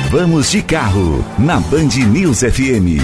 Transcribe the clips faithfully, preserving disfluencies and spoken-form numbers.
Vamos de Carro, na Band News F M.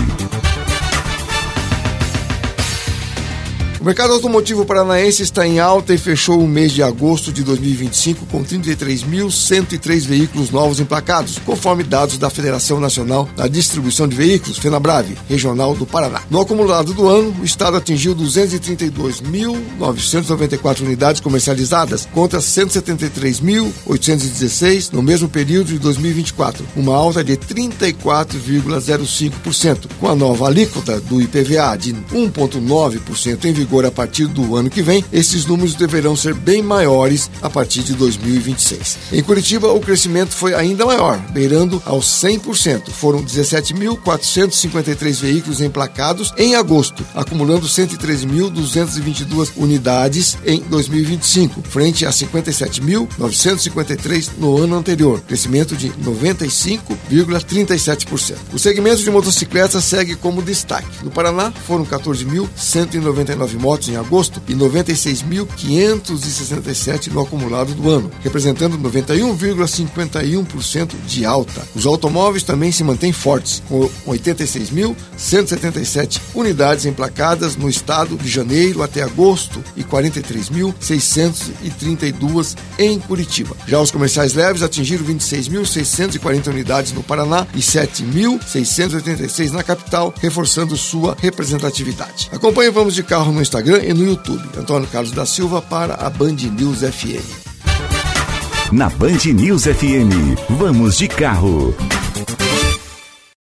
O mercado automotivo paranaense está em alta e fechou o mês de agosto de dois mil e vinte e cinco com trinta e três mil cento e três veículos novos emplacados, conforme dados da Federação Nacional da Distribuição de Veículos, FenaBrave, Regional do Paraná. No acumulado do ano, o estado atingiu duzentos e trinta e dois mil novecentas e noventa e quatro unidades comercializadas, contra cento e setenta e três mil oitocentos e dezesseis no mesmo período de dois mil e vinte e quatro, uma alta de trinta e quatro vírgula zero cinco por cento, com a nova alíquota do I P V A de um vírgula nove por cento em vigor a partir do ano que vem. Esses números deverão ser bem maiores a partir de dois mil e vinte e seis. Em Curitiba, o crescimento foi ainda maior, beirando aos cem por cento. Foram dezessete mil quatrocentos e cinquenta e três veículos emplacados em agosto, acumulando cento e treze mil duzentas e vinte e duas unidades em dois mil e vinte e cinco, frente a cinquenta e sete mil novecentos e cinquenta e três no ano anterior, crescimento de noventa e cinco vírgula trinta e sete por cento. O segmento de motocicletas segue como destaque. No Paraná, foram quatorze mil cento e noventa e nove motos em agosto e noventa e seis mil quinhentos e sessenta e sete no acumulado do ano, representando noventa e um vírgula cinquenta e um por cento de alta. Os automóveis também se mantêm fortes, com oitenta e seis mil cento e setenta e sete unidades emplacadas no estado de janeiro até agosto e quarenta e três mil seiscentos e trinta e dois em Curitiba. Já os comerciais leves atingiram vinte e seis mil seiscentos e quarenta unidades no Paraná e sete mil seiscentos e oitenta e seis na capital, reforçando sua representatividade. Acompanhe o Vamos de Carro no Instagram e no YouTube. Antônio Carlos da Silva para a Band News F M. Na Band News F M, Vamos de Carro.